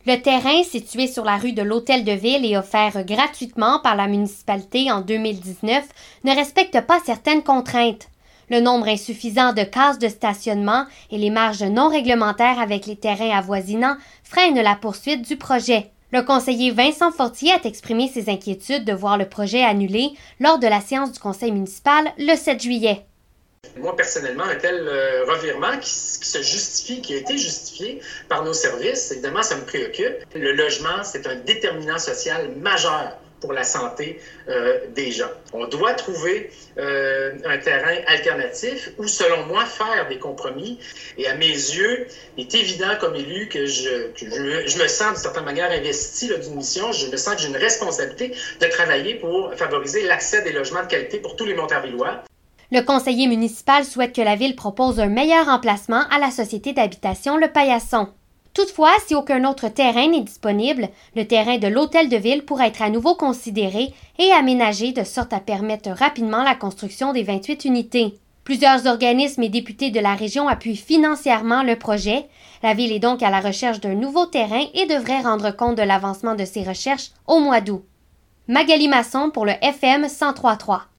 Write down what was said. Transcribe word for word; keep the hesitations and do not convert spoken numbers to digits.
Le terrain, situé sur la rue de l'Hôtel de Ville et offert gratuitement par la municipalité en deux mille dix-neuf, ne respecte pas certaines contraintes. Le nombre insuffisant de cases de stationnement et les marges non réglementaires avec les terrains avoisinants freinent la poursuite du projet. Le conseiller Vincent Fortier a exprimé ses inquiétudes de voir le projet annulé lors de la séance du conseil municipal le sept juillet. Moi, personnellement, un tel euh, revirement qui, qui se justifie, qui a été justifié par nos services, évidemment, ça me préoccupe. Le logement, c'est un déterminant social majeur pour la santé euh, des gens. On doit trouver euh, un terrain alternatif ou, selon moi, faire des compromis. Et à mes yeux, il est évident comme élu que je, que je, je me sens d'une certaine manière investi là, d'une mission. Je me sens que j'ai une responsabilité de travailler pour favoriser l'accès à des logements de qualité pour tous les Montarvillois. Le conseiller municipal souhaite que la ville propose un meilleur emplacement à la société d'habitation Le Paillasson. Toutefois, si aucun autre terrain n'est disponible, le terrain de l'Hôtel de Ville pourra être à nouveau considéré et aménagé de sorte à permettre rapidement la construction des vingt-huit unités. Plusieurs organismes et députés de la région appuient financièrement le projet. La ville est donc à la recherche d'un nouveau terrain et devrait rendre compte de l'avancement de ses recherches au mois d'août. Magali Masson pour le F M cent trois point trois.